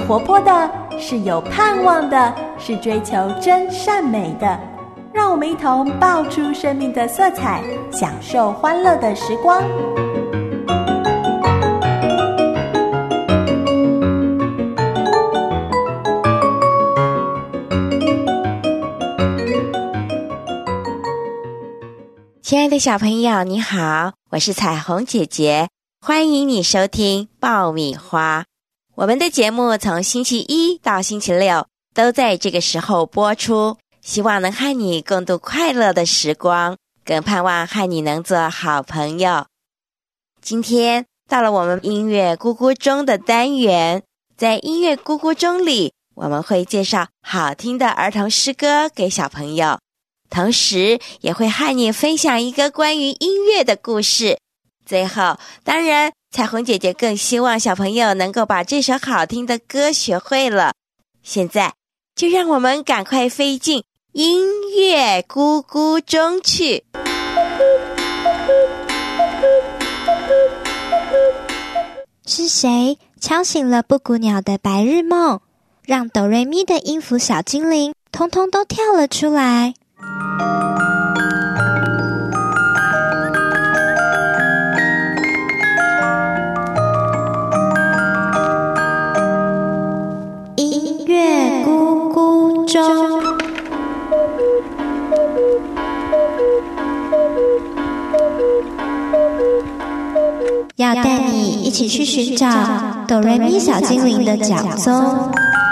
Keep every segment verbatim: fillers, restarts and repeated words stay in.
活泼的，是有盼望的，是追求真善美的。让我们一同爆出生命的色彩，享受欢乐的时光。 亲爱的小朋友，你好，我是彩虹姐姐，欢迎你收听爆米花。我们的节目从星期一到星期六都在这个时候播出，希望能和你共度快乐的时光，更盼望和你能做好朋友。今天到了我们音乐咕咕钟的单元，在音乐咕咕钟里，我们会介绍好听的儿童诗歌给小朋友，同时也会和你分享一个关于音乐的故事。最后，当然彩虹姐姐更希望小朋友能够把这首好听的歌学会了。现在就让我们赶快飞进音乐咕咕钟去。 是谁敲醒了布谷鸟的白日梦，让哆瑞咪的音符小精灵通通都跳了出来？音乐咕咕钟，要带你一起去寻找哆瑞咪小精灵的脚踪。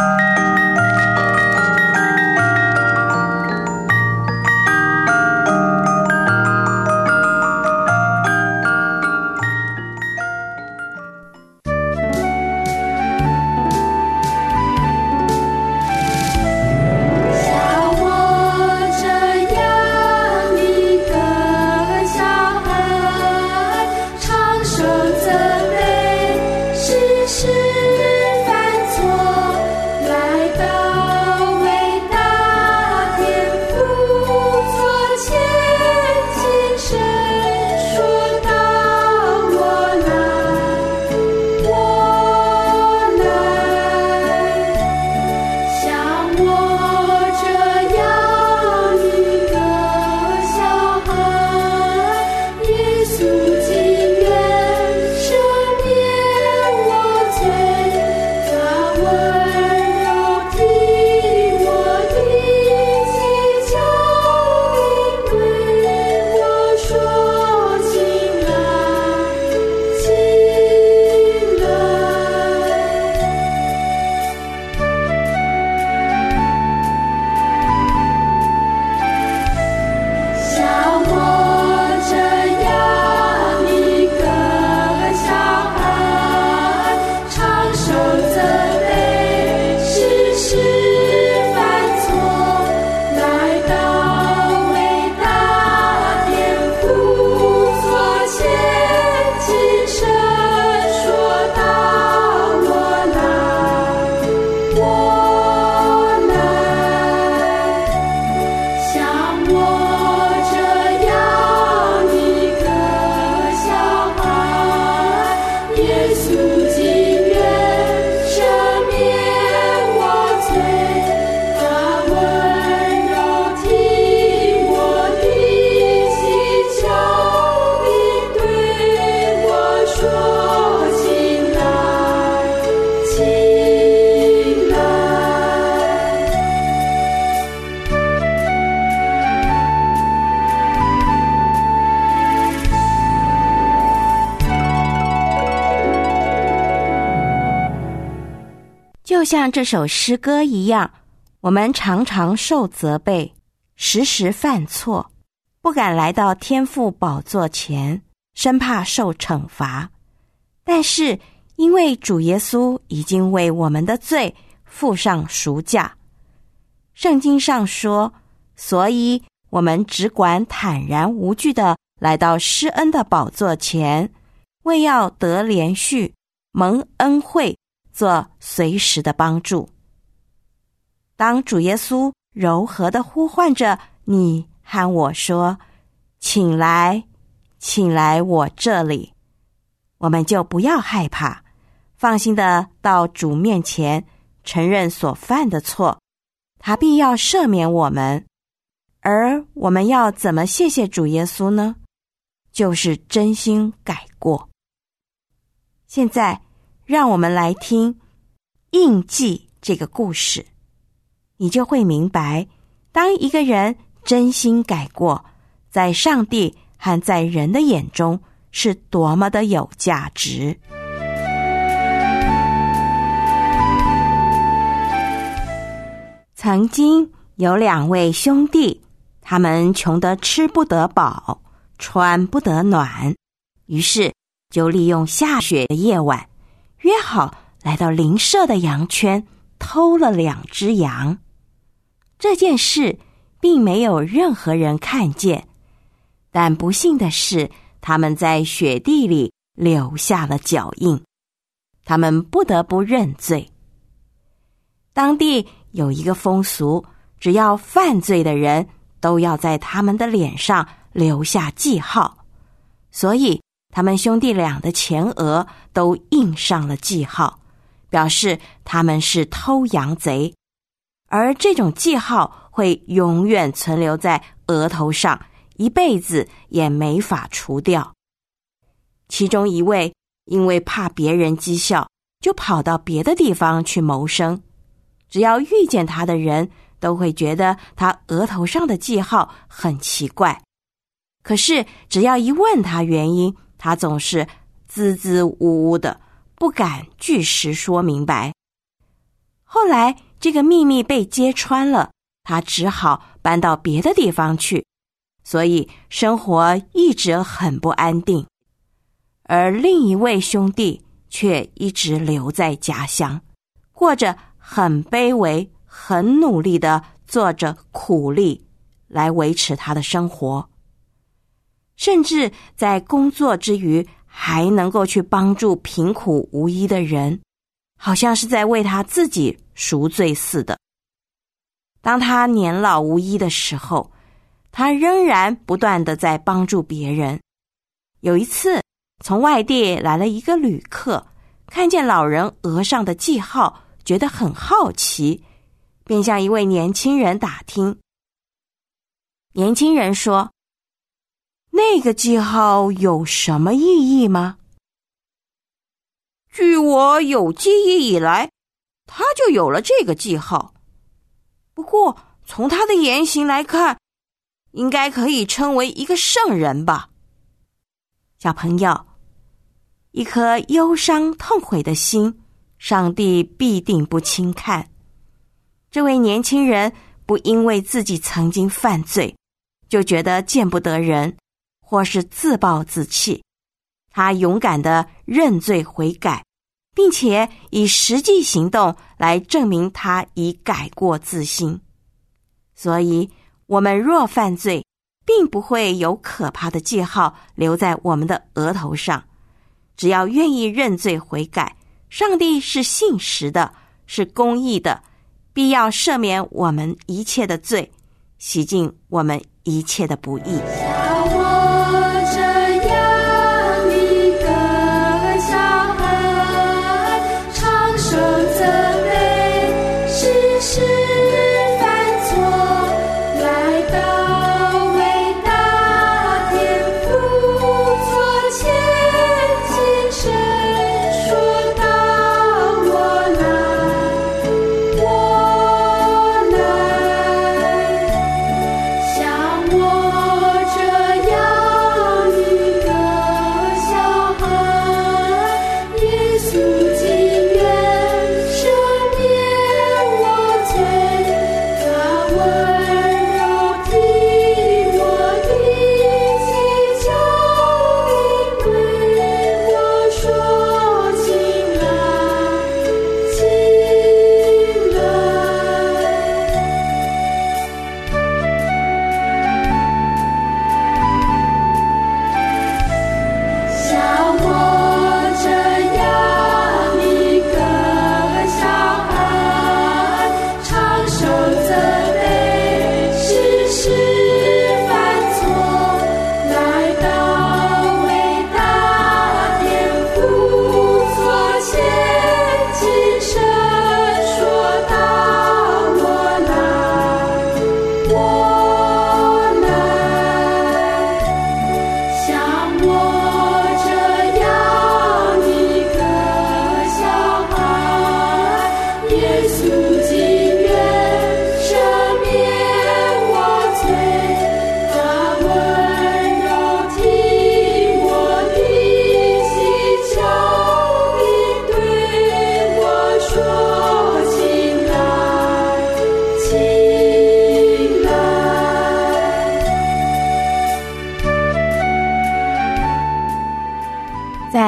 就像这首诗歌一样，我们常常受责备，时时犯错，不敢来到天父宝座前，生怕受惩罚。但是因为主耶稣已经为我们的罪付上赎价，圣经上说，所以我们只管坦然无惧地来到施恩的宝座前，为要得连续蒙恩惠，做随时的帮助。当主耶稣柔和地呼唤着你和我说，请来，请来我这里，我们就不要害怕，放心地到主面前承认所犯的错，他必要赦免我们。而我们要怎么谢谢主耶稣呢？就是真心改过。现在让我们来听印记这个故事，你就会明白，当一个人真心改过，在上帝和在人的眼中是多么的有价值。曾经有两位兄弟，他们穷得吃不得饱，穿不得暖，于是就利用下雪的夜晚，约好来到邻舍的羊圈，偷了两只羊。这件事并没有任何人看见，但不幸的是，他们在雪地里留下了脚印，他们不得不认罪。当地有一个风俗，只要犯罪的人都要在他们的脸上留下记号，所以他们兄弟俩的前额都印上了记号，表示他们是偷羊贼，而这种记号会永远存留在额头上，一辈子也没法除掉。其中一位因为怕别人讥笑，就跑到别的地方去谋生，只要遇见他的人都会觉得他额头上的记号很奇怪，可是只要一问他原因，他总是支支吾吾的，不敢据实说明白。后来这个秘密被揭穿了，他只好搬到别的地方去，所以生活一直很不安定。而另一位兄弟却一直留在家乡，过着很卑微、很努力的做着苦力来维持他的生活，甚至在工作之余还能够去帮助贫苦无依的人，好像是在为他自己赎罪似的。当他年老无依的时候，他仍然不断地在帮助别人。有一次，从外地来了一个旅客，看见老人额上的记号，觉得很好奇，便向一位年轻人打听。年轻人说：“那个记号有什么意义吗？”“据我有记忆以来，他就有了这个记号。不过从他的言行来看，应该可以称为一个圣人吧。”小朋友，一颗忧伤痛悔的心，上帝必定不轻看。这位年轻人不因为自己曾经犯罪，就觉得见不得人，或是自暴自弃。他勇敢地认罪悔改，并且以实际行动来证明他已改过自新。所以，我们若犯罪，并不会有可怕的记号留在我们的额头上。只要愿意认罪悔改，上帝是信实的，是公义的，必要赦免我们一切的罪，洗净我们一切的不义。 我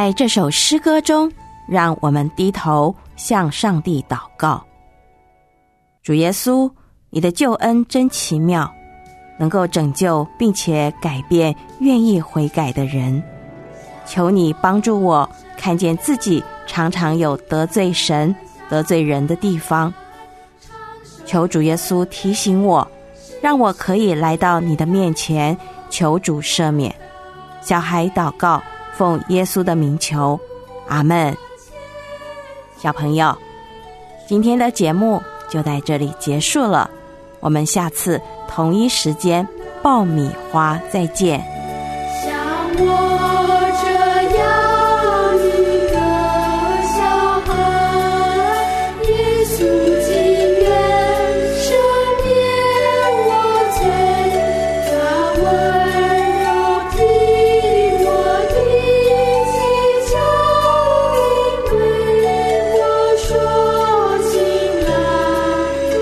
在这首诗歌中，让我们低头向上帝祷告。主耶稣，你的救恩真奇妙，能够拯救并且改变愿意悔改的人。求你帮助我看见自己常常有得罪神、得罪人的地方。求主耶稣提醒我，让我可以来到你的面前，求主赦免。小孩祷告，奉耶稣的名求，阿们。小朋友，今天的节目就在这里结束了，我们下次同一时间爆米花再见。 像我这样一个小孩，耶稣情愿赦免我罪，他温柔替我的祈求，为我说起来，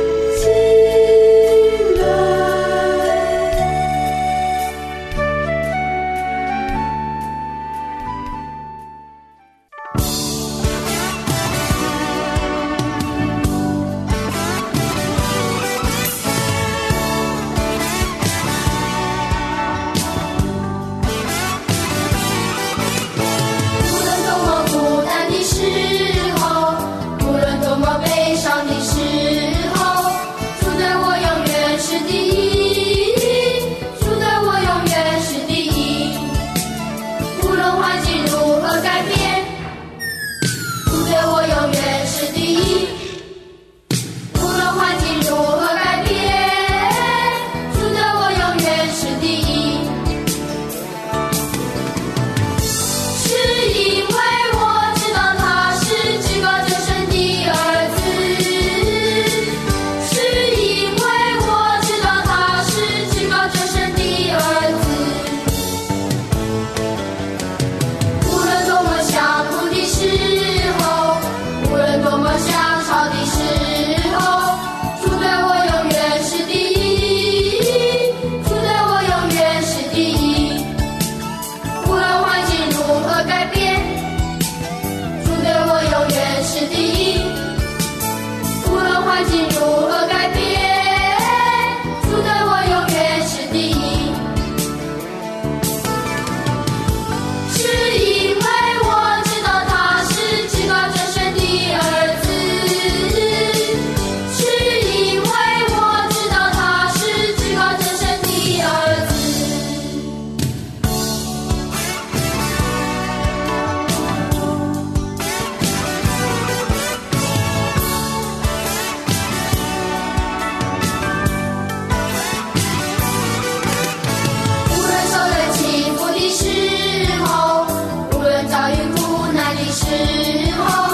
起来。无论多么孤单的时候，无论多么悲伤的时候，主对我永远是第一，主对我永远是第一。无论环境如何改变，主对我永远是第一。无论环境如何改变，主对我永远是第一。是因为我知道他是至高真神的儿子，是因为我知道他是至高真神的儿子。无论多么想哭的时候，无论多么想吵的时候，主对我永远是第一，主对我永远是第一。无论环境如何改变，主对我永远是第一。无论环境如何改变，主对我永远是第一。是因为我知道他是至高真神的儿子，是因为我知道他是至高真神的儿子。无论受人欺负的时候，无论遭遇苦难的时候，